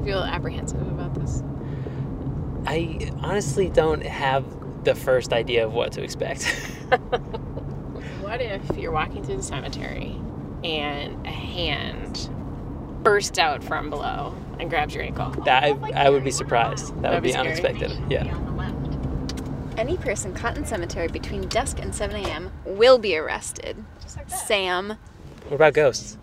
you feel apprehensive about this? I honestly don't have the first idea of what to expect. What if you're walking through the cemetery and a hand bursts out from below and grabs your ankle? I would be surprised. That That'd would be be scary. unexpected. Yeah. Any person caught in cemetery between dusk and 7 a.m. will be arrested. Sam. What about ghosts?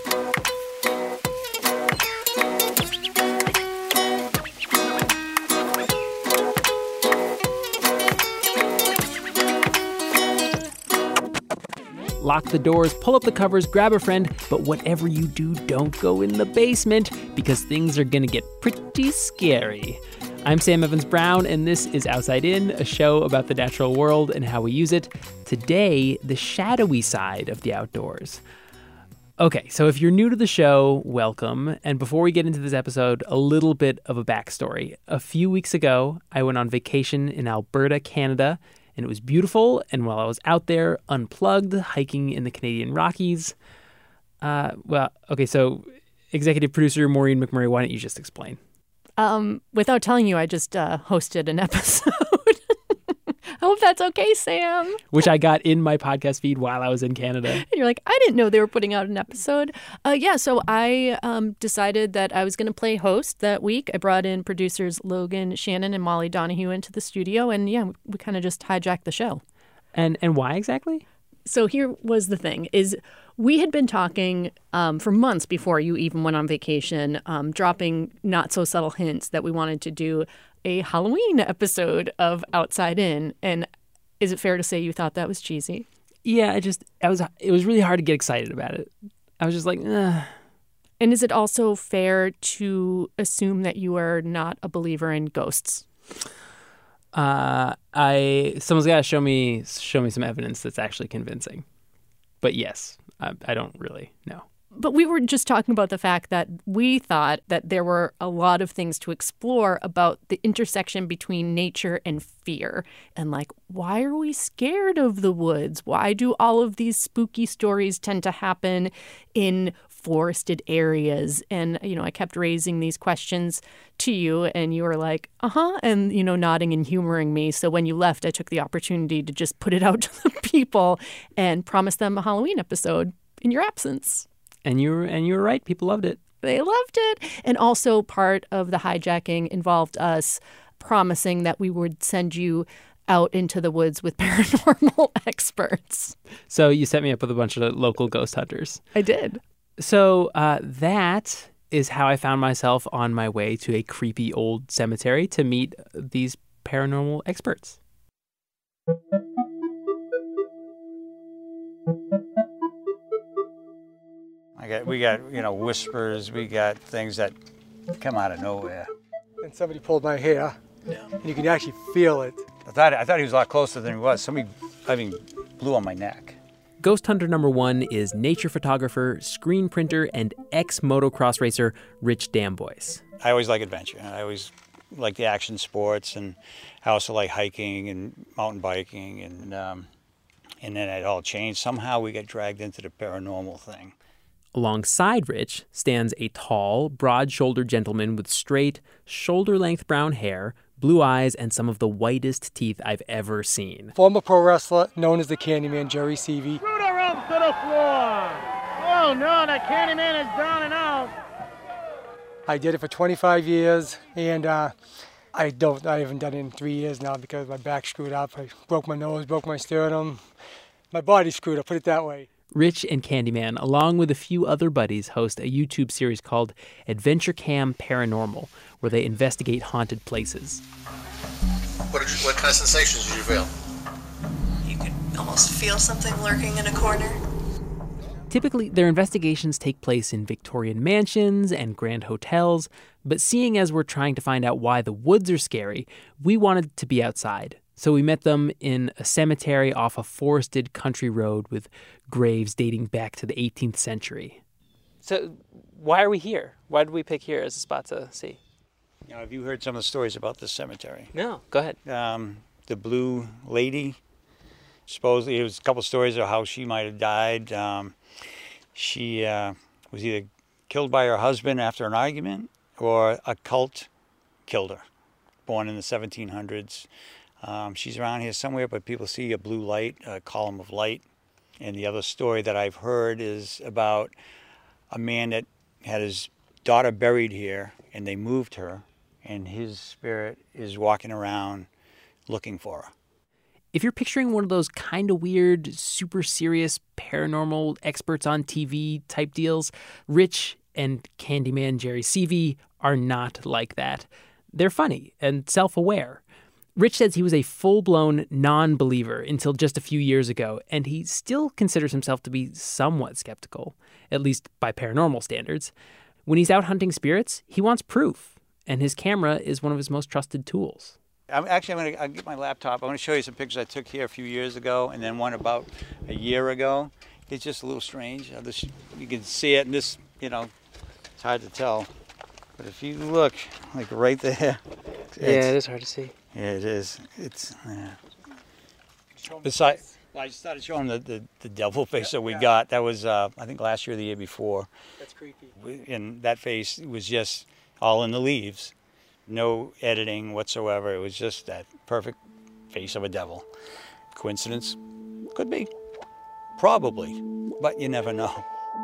Lock the doors, pull up the covers, grab a friend, but whatever you do, don't go in the basement because things are gonna get pretty scary. I'm Sam Evans-Brown, and this is Outside In, a show about the natural world and how we use it. Today, the shadowy side of the outdoors. Okay, so if you're new to the show, welcome. And before we get into this episode, a little bit of a backstory. A few weeks ago, I went on vacation in Alberta, Canada, and it was beautiful. And while I was out there, unplugged, hiking in the Canadian Rockies, so executive producer Maureen McMurray, why don't you just explain? Without telling you, I just hosted an episode. I hope that's okay, Sam. Which I got in my podcast feed while I was in Canada. And you're like, I didn't know they were putting out an episode. So I decided that I was going to play host that week. I brought in producers Logan Shannon and Molly Donahue into the studio, and we kind of just hijacked the show. And why exactly? So here was the thing, is we had been talking for months before you even went on vacation, dropping not so subtle hints that we wanted to do a Halloween episode of Outside In. And is it fair to say you thought that was cheesy? Yeah, it was really hard to get excited about it. I was just like, ugh. And is it also fair to assume that you are not a believer in ghosts? Someone's got to show me some evidence that's actually convincing. But yes, I don't really know. But we were just talking about the fact that we thought that there were a lot of things to explore about the intersection between nature and fear. And why are we scared of the woods? Why do all of these spooky stories tend to happen in forested areas? And, I kept raising these questions to you and you were like, and, nodding and humoring me. So when you left, I took the opportunity to just put it out to the people and promise them a Halloween episode in your absence. And you were right. People loved it. They loved it. And also part of the hijacking involved us promising that we would send you out into the woods with paranormal experts. So you set me up with a bunch of local ghost hunters. I did. So that is how I found myself on my way to a creepy old cemetery to meet these paranormal experts. We got whispers. We got things that come out of nowhere. And somebody pulled my hair, and you can actually feel it. I thought he was a lot closer than he was. Somebody, blew on my neck. Ghost hunter number one is nature photographer, screen printer, and ex-motocross racer Rich Dambois. I always like adventure. I always like the action sports, and I also like hiking and mountain biking, and then it all changed. Somehow we got dragged into the paranormal thing. Alongside Rich stands a tall, broad-shouldered gentleman with straight, shoulder-length brown hair, blue eyes, and some of the whitest teeth I've ever seen. Former pro wrestler known as the Candyman, Jerry Seavey. Screw the rope to the floor! Oh no, the Candyman is down and out! I did it for 25 years, and I haven't done it in 3 years now because my back screwed up. I broke my nose, broke my sternum. My body's screwed up, put it that way. Rich and Candyman, along with a few other buddies, host a YouTube series called Adventure Cam Paranormal, where they investigate haunted places. What kind of sensations did you feel? You could almost feel something lurking in a corner. Typically, their investigations take place in Victorian mansions and grand hotels, but seeing as we're trying to find out why the woods are scary, we wanted to be outside. So we met them in a cemetery off a forested country road with graves dating back to the 18th century. So why are we here? Why did we pick here as a spot to see? Have you heard some of the stories about this cemetery? No, go ahead. The Blue Lady, supposedly, there was a couple stories of how she might have died. She was either killed by her husband after an argument, or a cult killed her, born in the 1700s. She's around here somewhere, but people see a blue light, a column of light. And the other story that I've heard is about a man that had his daughter buried here, and they moved her, and his spirit is walking around looking for her. If you're picturing one of those kind of weird, super serious paranormal experts on TV type deals, Rich and Candyman Jerry Seavey are not like that. They're funny and self-aware. Rich says he was a full-blown non-believer until just a few years ago, and he still considers himself to be somewhat skeptical, at least by paranormal standards. When he's out hunting spirits, he wants proof, and his camera is one of his most trusted tools. I'll get my laptop. I'm going to show you some pictures I took here a few years ago, and then one about a year ago. It's just a little strange. You can see it, and this, it's hard to tell. But if you look, like right there. It is hard to see. Yeah, it is. It's, Besides, I started showing the devil face that we got. That was, I think, last year or the year before. That's creepy. And that face was just all in the leaves. No editing whatsoever. It was just that perfect face of a devil. Coincidence? Could be. Probably. But you never know.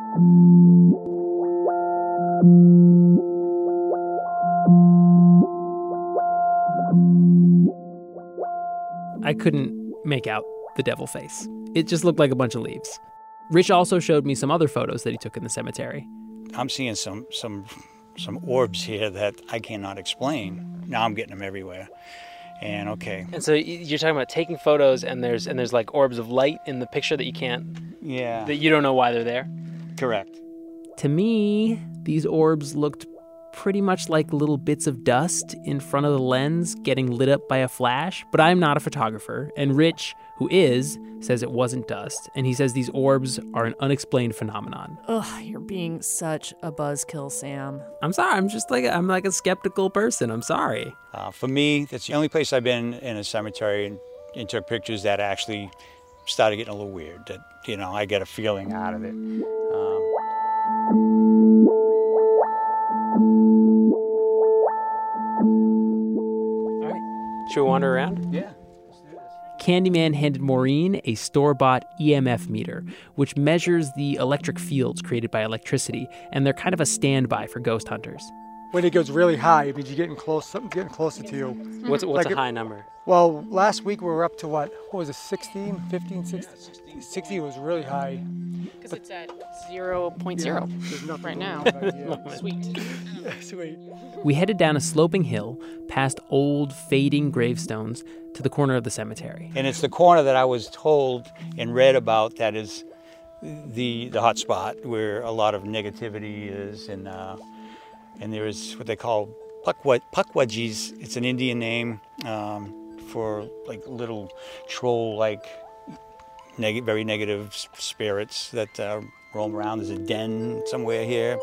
I couldn't make out the devil face. It just looked like a bunch of leaves. Rich also showed me some other photos that he took in the cemetery. I'm seeing some orbs here that I cannot explain. Now I'm getting them everywhere. And okay. And so you're talking about taking photos, and there's like orbs of light in the picture that you can't. Yeah. That you don't know why they're there. Correct. To me, these orbs looked pretty much like little bits of dust in front of the lens getting lit up by a flash, but I'm not a photographer, and Rich, who is, says it wasn't dust, and he says these orbs are an unexplained phenomenon. Ugh, you're being such a buzzkill, Sam. I'm sorry, I'm like a skeptical person, I'm sorry. For me, that's the only place I've been in a cemetery and took pictures that actually started getting a little weird, that, I get a feeling out of it. Should we wander around? Yeah. Candyman handed Maureen a store-bought EMF meter, which measures the electric fields created by electricity, and they're kind of a standby for ghost hunters. When it goes really high, it means you're getting close, something's getting closer to you. What's a high number? Well, last week we were up to what was it, 16, 15, 16? 60 was really high. Because it's at 0.0 right now. Sweet. Sweet. We headed down a sloping hill, past old, fading gravestones, to the corner of the cemetery. And it's the corner that I was told and read about that is the hot spot where a lot of negativity is, and there is what they call Pukwudgies. It's an Indian name for like little troll-like very negative spirits that roam around. There's a den somewhere here.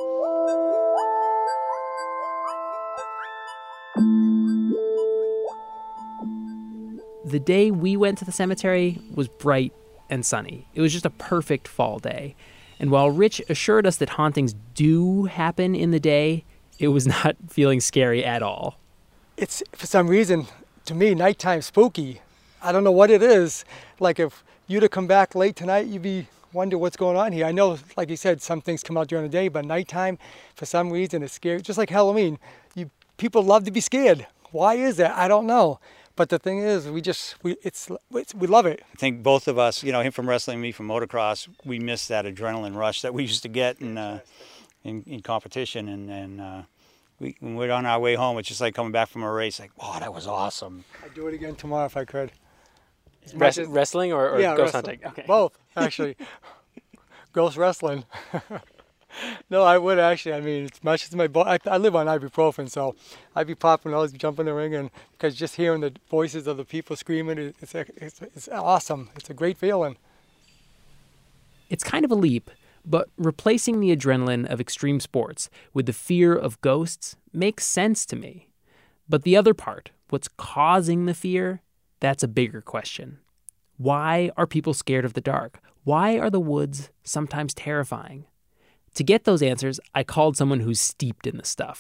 The day we went to the cemetery was bright and sunny. It was just a perfect fall day. And while Rich assured us that hauntings do happen in the day, it was not feeling scary at all. It's, for some reason, to me, nighttime spooky. I don't know what it is. Like if you'd have come back late tonight, you'd be wonder what's going on here. I know, like you said, some things come out during the day, but nighttime, for some reason, it's scary. Just like Halloween, people love to be scared. Why is that? I don't know. But the thing is, we love it. I think both of us, him from wrestling, me from motocross, we miss that adrenaline rush that we used to get in competition. And when we're on our way home, it's just like coming back from a race. Like, wow, that was awesome. I'd do it again tomorrow if I could. Wrestling or yeah, ghost wrestling. hunting? Okay. Both, actually. Ghost wrestling. No, I would actually. I mean, as much as I live on ibuprofen, so I'd be popping, always jump in the ring, and because just hearing the voices of the people screaming, it's awesome. It's a great feeling. It's kind of a leap, but replacing the adrenaline of extreme sports with the fear of ghosts makes sense to me. But the other part, what's causing the fear, that's a bigger question. Why are people scared of the dark? Why are the woods sometimes terrifying? To get those answers, I called someone who's steeped in the stuff.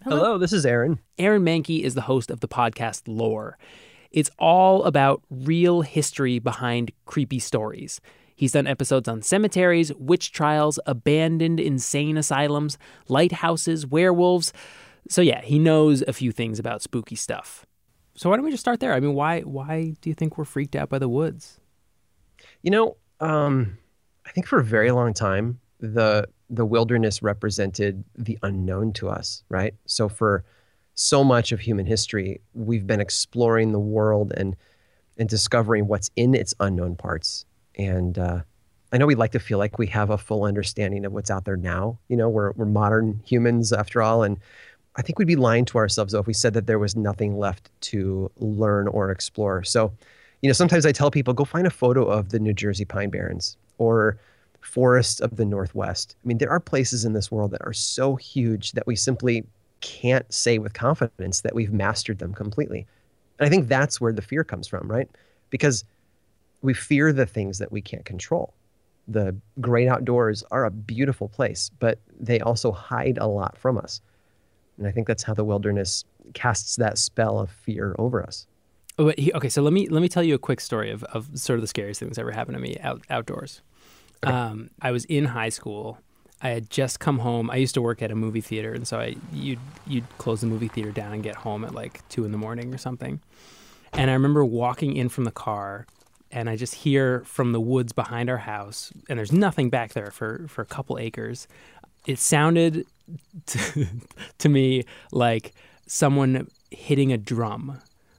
Hello, this is Aaron. Aaron Mahnke is the host of the podcast Lore. It's all about real history behind creepy stories. He's done episodes on cemeteries, witch trials, abandoned insane asylums, lighthouses, werewolves. So yeah, he knows a few things about spooky stuff. So why don't we just start there? I mean, why do you think we're freaked out by the woods? You know, I think for a very long time, the wilderness represented the unknown to us, right? So for so much of human history, we've been exploring the world and discovering what's in its unknown parts. And I know we like to feel like we have a full understanding of what's out there now. You know, we're modern humans after all. And I think we'd be lying to ourselves, though, if we said that there was nothing left to learn or explore. So, you know, sometimes I tell people, go find a photo of the New Jersey Pine Barrens or forests of the Northwest. I mean, there are places in this world that are so huge that we simply can't say with confidence that we've mastered them completely. And I think that's where the fear comes from, right? Because we fear the things that we can't control. The great outdoors are a beautiful place, but they also hide a lot from us. And I think that's how the wilderness casts that spell of fear over us. Okay, so let me tell you a quick story of sort of the scariest things that ever happened to me outdoors. Okay. I was in high school. I had just come home. I used to work at a movie theater, and so you'd close the movie theater down and get home at like 2 a.m. or something. And I remember walking in from the car, and I just hear from the woods behind our house, and there's nothing back there for a couple acres. It sounded to me like someone hitting a drum.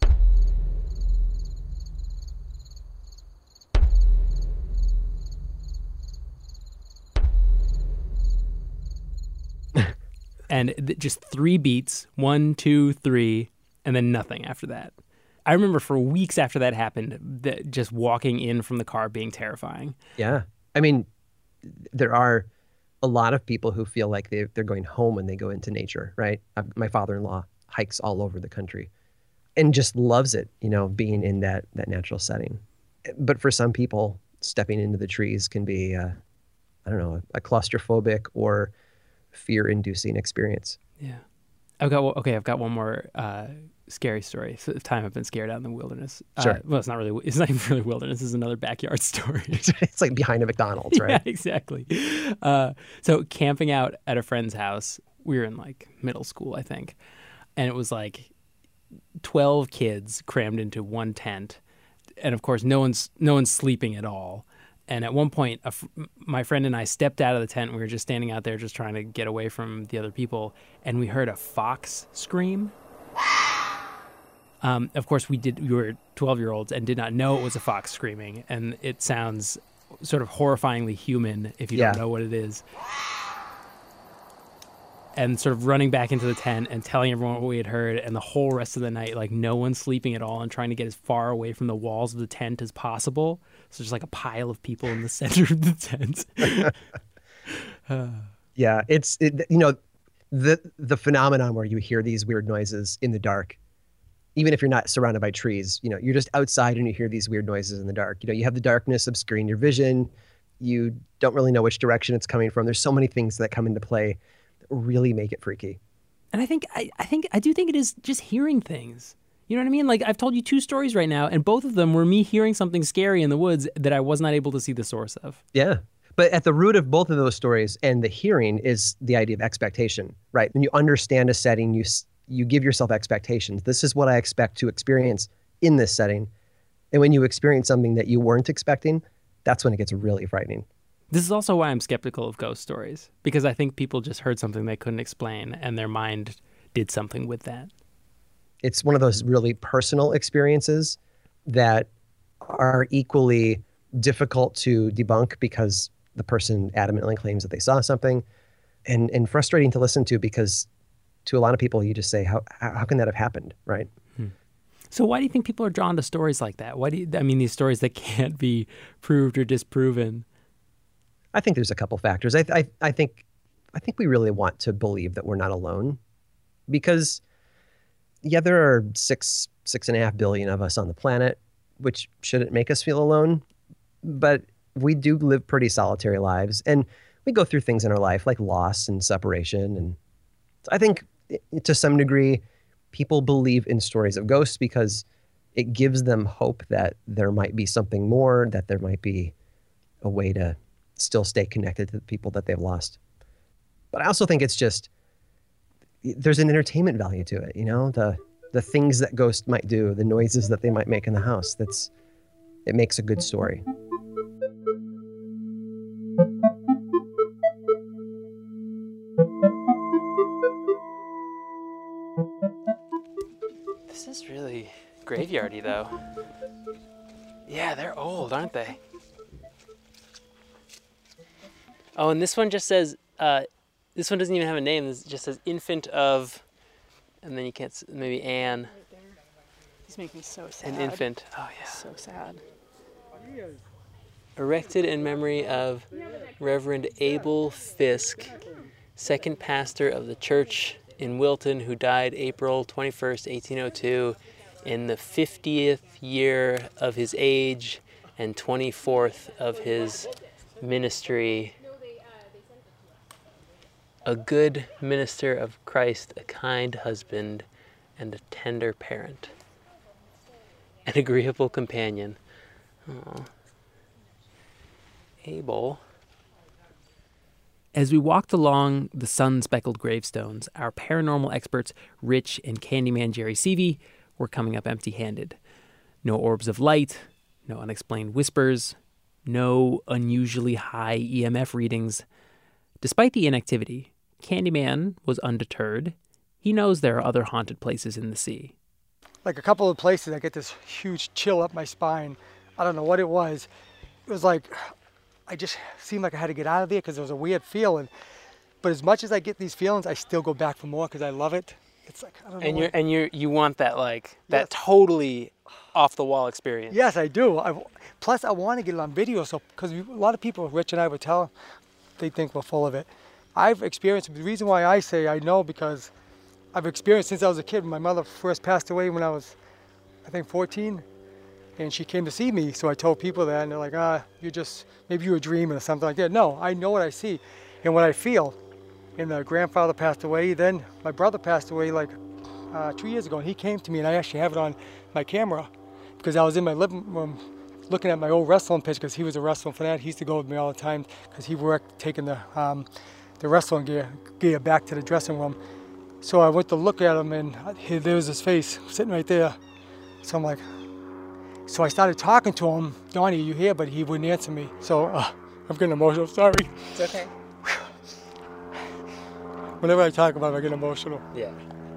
And just 3 beats, 1, 2, 3, and then nothing after that. I remember for weeks after that happened, just walking in from the car being terrifying. Yeah. I mean, there are a lot of people who feel like they're going home when they go into nature, right? My father-in-law hikes all over the country and just loves it, you know, being in that natural setting. But for some people, stepping into the trees can be, a claustrophobic or fear-inducing experience. Yeah. I've got one more scary story. So the time I've been scared out in the wilderness. Sure. Well, it's not even really wilderness. This is another backyard story. It's like behind a McDonald's, right? Yeah, exactly. So camping out at a friend's house, we were in like middle school, I think. And it was like 12 kids crammed into one tent. And of course, no one's sleeping at all. And at one point, my friend and I stepped out of the tent. We were just standing out there just trying to get away from the other people. And we heard a fox scream. Of course, we were 12-year-olds and did not know it was a fox screaming. And it sounds sort of horrifyingly human if you don't know what it is. And sort of running back into the tent and telling everyone what we had heard. And the whole rest of the night, like no one sleeping at all and trying to get as far away from the walls of the tent as possible. So just like a pile of people in the center of the tent. Yeah, the phenomenon where you hear these weird noises in the dark, even if you're not surrounded by trees, you know, you're just outside and you hear these weird noises in the dark. You know, you have the darkness obscuring your vision. You don't really know which direction it's coming from. There's so many things that come into play that really make it freaky. And I do think it is just hearing things. You know what I mean? Like I've told you 2 stories right now, and both of them were me hearing something scary in the woods that I was not able to see the source of. Yeah. But at the root of both of those stories and the hearing is the idea of expectation, right? When you understand a setting, you give yourself expectations. This is what I expect to experience in this setting. And when you experience something that you weren't expecting, that's when it gets really frightening. This is also why I'm skeptical of ghost stories, because I think people just heard something they couldn't explain and their mind did something with that. It's one of those really personal experiences that are equally difficult to debunk because the person adamantly claims that they saw something, and frustrating to listen to because to a lot of people you just say, how can that have happened, right? So why do you think people are drawn to stories like that? These stories that can't be proved or disproven? I think there's a couple factors. I think we really want to believe that we're not alone because there are 6.5 billion of us on the planet, which shouldn't make us feel alone. But we do live pretty solitary lives, and we go through things in our life like loss and separation. And I think to some degree, people believe in stories of ghosts because it gives them hope that there might be something more, that there might be a way to still stay connected to the people that they've lost. But I also think it's just, there's an entertainment value to it, you know, the things that ghosts might do, the noises that they might make in the house. It makes a good story. This is really graveyardy, though. Yeah, they're old, aren't they? Oh, and this one just says, this one doesn't even have a name. This just says infant of, and then you can't, maybe Anne. He's making me so sad. An infant. Oh, yeah. So sad. Erected in memory of Reverend Abel Fisk, second pastor of the church in Wilton, who died April 21st, 1802, in the 50th year of his age and 24th of his ministry. A good minister of Christ, a kind husband, and a tender parent. An agreeable companion. Aww. Abel. As we walked along the sun-speckled gravestones, our paranormal experts, Rich and Candyman Jerry Seavey, were coming up empty-handed. No orbs of light, no unexplained whispers, no unusually high EMF readings. Despite the inactivity, Candyman was undeterred. He knows there are other haunted places in the sea. Like a couple of places, I get this huge chill up my spine. I don't know what it was. It was like, I just seemed like I had to get out of there because there was a weird feeling. But as much as I get these feelings, I still go back for more because I love it. It's like, I don't know. And you want that, like, that totally off the wall experience. Yes, I do. Plus, I want to get it on video, so because a lot of people, Rich and I would tell, they think we're full of it. I've experienced it. The reason why I say I know, because I've experienced since I was a kid. My mother first passed away when I was, I think, 14. And she came to see me, so I told people that, and they're like, maybe you were dreaming or something like that. No, I know what I see and what I feel. And my grandfather passed away, then my brother passed away like 2 years ago, and he came to me, and I actually have it on my camera because I was in my living room looking at my old wrestling pitch because he was a wrestling fanatic. He used to go with me all the time because he worked taking the wrestling gear back to the dressing room. So I went to look at him, and there was his face sitting right there. So I'm like, so I started talking to him, Donnie, are you here? But he wouldn't answer me. So I'm getting emotional, sorry. It's okay. Whenever I talk about it, I get emotional. Yeah.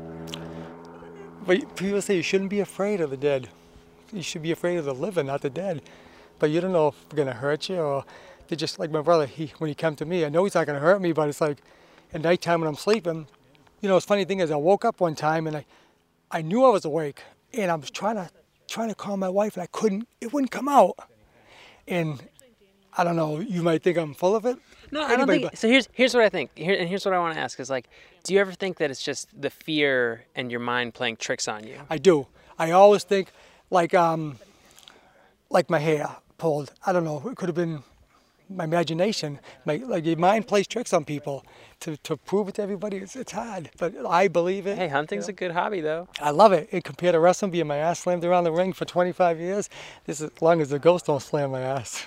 But people say you shouldn't be afraid of the dead. You should be afraid of the living, not the dead. But you don't know if they're going to hurt you, or they're just like my brother. When he came to me, I know he's not going to hurt me, but it's like at nighttime when I'm sleeping, you know, the funny thing is I woke up one time and I knew I was awake, and I was trying to call my wife, and I couldn't, it wouldn't come out. And I don't know, you might think I'm full of it. No, I don't think, so here's what I think, here's what I want to ask is, like, do you ever think that it's just the fear and your mind playing tricks on you? I do. I always think, like my hair pulled. I don't know, it could have been my imagination. Like your mind plays tricks on people. To prove it to everybody, it's hard. But I believe it. Hey, hunting's a good hobby, though. I love it. And compared to wrestling, being my ass slammed around the ring for 25 years, this is as long as the ghost don't slam my ass.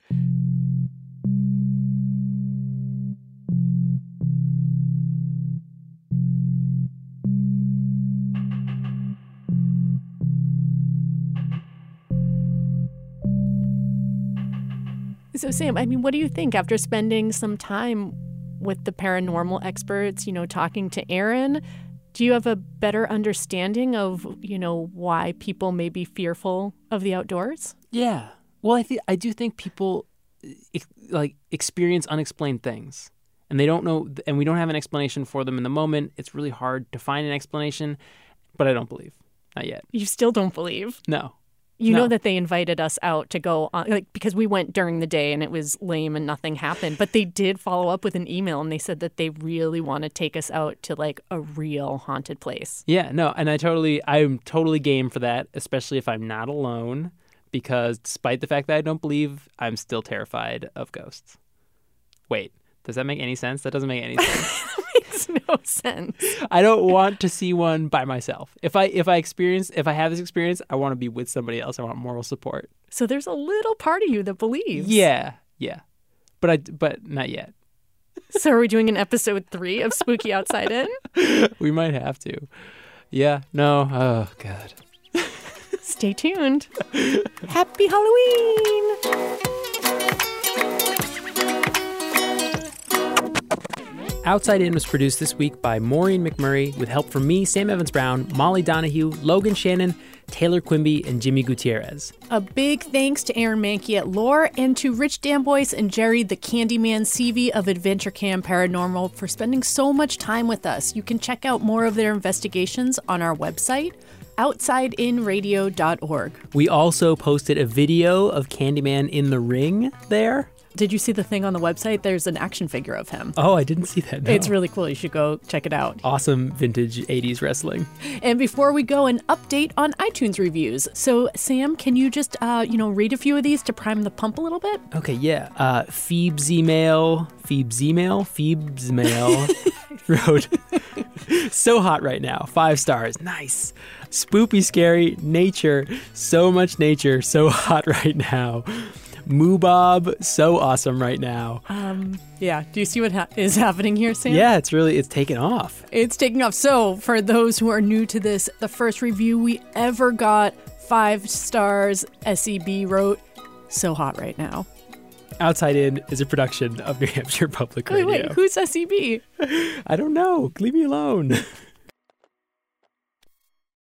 So Sam, I mean, what do you think after spending some time with the paranormal experts, you know, talking to Aaron? Do you have a better understanding of, you know, why people may be fearful of the outdoors? Yeah. Well, I do think people experience unexplained things, and they don't know, and we don't have an explanation for them in the moment. It's really hard to find an explanation, but I don't believe. Not yet. You still don't believe? No. You know that they invited us out to go on, like, because we went during the day and it was lame and nothing happened. But they did follow up with an email, and they said that they really want to take us out to like a real haunted place. Yeah, no, and I'm totally game for that, especially if I'm not alone, because despite the fact that I don't believe, I'm still terrified of ghosts. Wait, does that make any sense? That doesn't make any sense. makes no sense. I don't want to see one by myself. If I have this experience, I want to be with somebody else. I want moral support. So there's a little part of you that believes. Yeah. But not yet. So are we doing an episode 3 of Spooky Outside In? We might have to. Yeah. No. Oh, God. Stay tuned. Happy Halloween! Outside In was produced this week by Maureen McMurray with help from me, Sam Evans-Brown, Molly Donahue, Logan Shannon, Taylor Quimby, and Jimmy Gutierrez. A big thanks to Aaron Mankey at Lore and to Rich Damboyce and Jerry the Candyman Seavey of Adventure Cam Paranormal for spending so much time with us. You can check out more of their investigations on our website, outsideinradio.org. We also posted a video of Candyman in the ring there. Did you see the thing on the website? There's an action figure of him. Oh, I didn't see that. No. It's really cool. You should go check it out. Awesome vintage 80s wrestling. And before we go, an update on iTunes reviews. So, Sam, can you just, read a few of these to prime the pump a little bit? Okay, yeah. Phoebes Mail wrote, so hot right now. 5 stars. Nice. Spoopy scary. Nature. So much nature. So hot right now. Moo Bob, so awesome right now. Yeah. Do you see what is happening here, Sam? Yeah, it's taken off. It's taking off. So, for those who are new to this, the first review we ever got, 5 stars, SEB wrote, so hot right now. Outside In is a production of New Hampshire Public Radio. Wait, who's SEB? I don't know. Leave me alone.